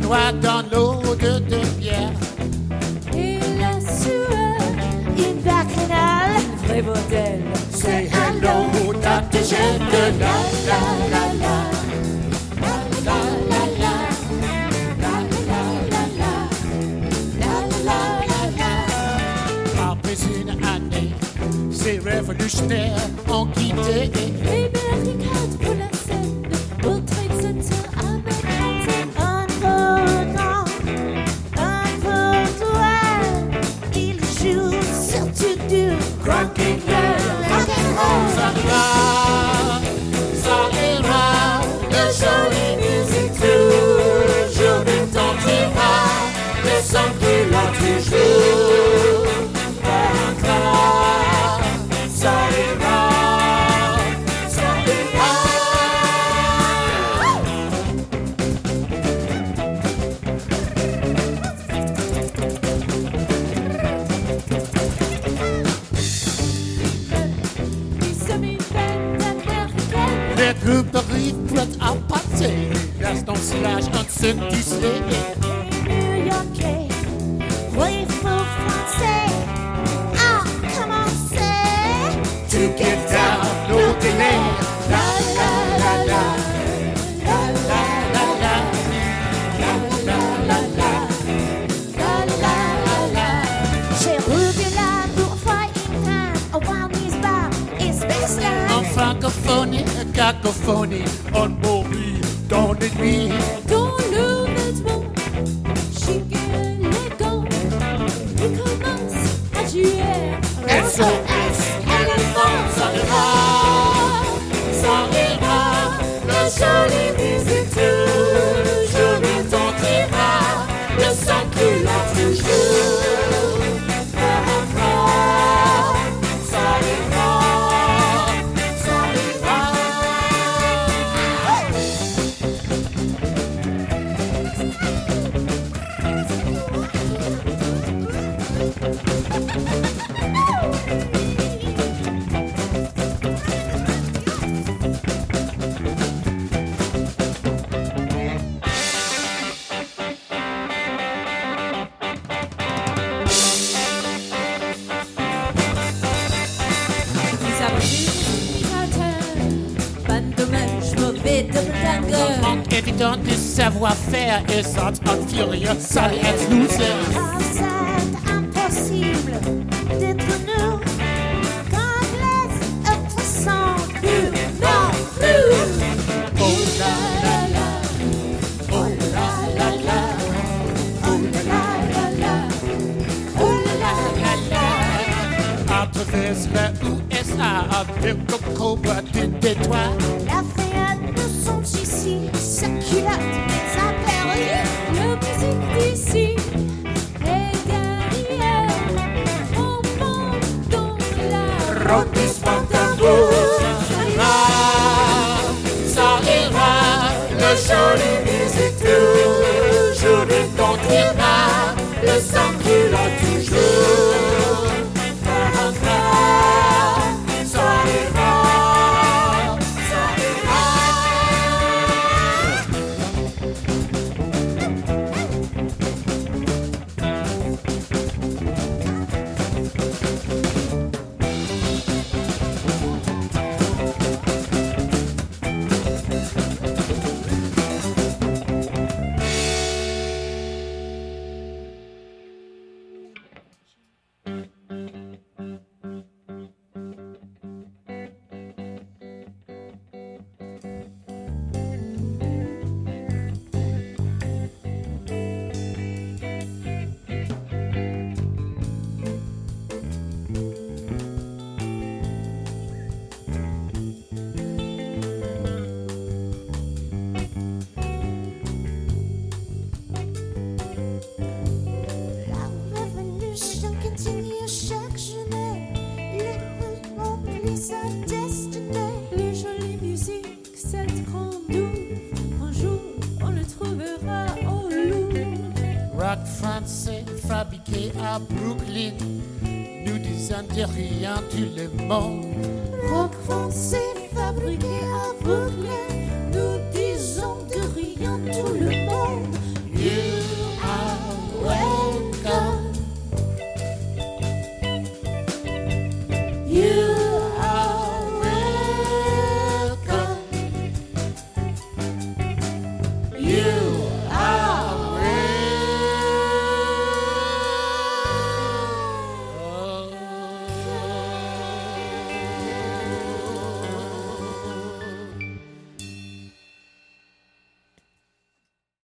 noie dans l'eau de bière. Et la sueur, une bacchanale, une vraie bordel. Say hello, Dr. Jekyll, la la la la. La la la la. La la la la. La la la la. Après une année, ces révolutionnaires ont quitté. Les barricades pour la scène, au Trade Center à Manhattan. Un peu grand, un peu toi, il joue surtout du Rock'n'roll, rock'n'roll, ça ira, le joli musique toujours ne tentira, le sang qu'il a toujours, ça ira, ça ira. Les groupes arrivent prêts à partir. Reste en silage en dessous du slé. New-Yorkais, oui, faux français, a commencé. To get down, no delay. La la la la. La la la la. La la la la. La la la la. J'ai revu la bourgeois in au Brownies Bar et Spaceland. En francophonie, cacophonie, on mourit dans les nuits. Dans le vêtement chic et élégant, il commence à jouer. SOS, éléphant, ça ira, le joli musique toujours ne tentira, le sang qu'il a toujours, ça ira, ça ira. Manque évident de savoir-faire et sentiment furieux, ça est loser. Ah, c'est impossible d'être nous quand les autres sont plus non plus. Oh la la la, oh la la la, Oh la la la, oh la la la. à travers les USA, avec le cobra de Détroit. La fête de son ici, sa culotte, sa perruque, la musique d'ici et derrière, on monte dans la Rôtissement tambour, ça ira, le joli musique toujours ne tentira, le sang qu'il a toujours, ça ira, ça ira. Rock français fabriqué à Brooklyn, nous disons de rien tout le monde. Rock français fabriqué à Brooklyn.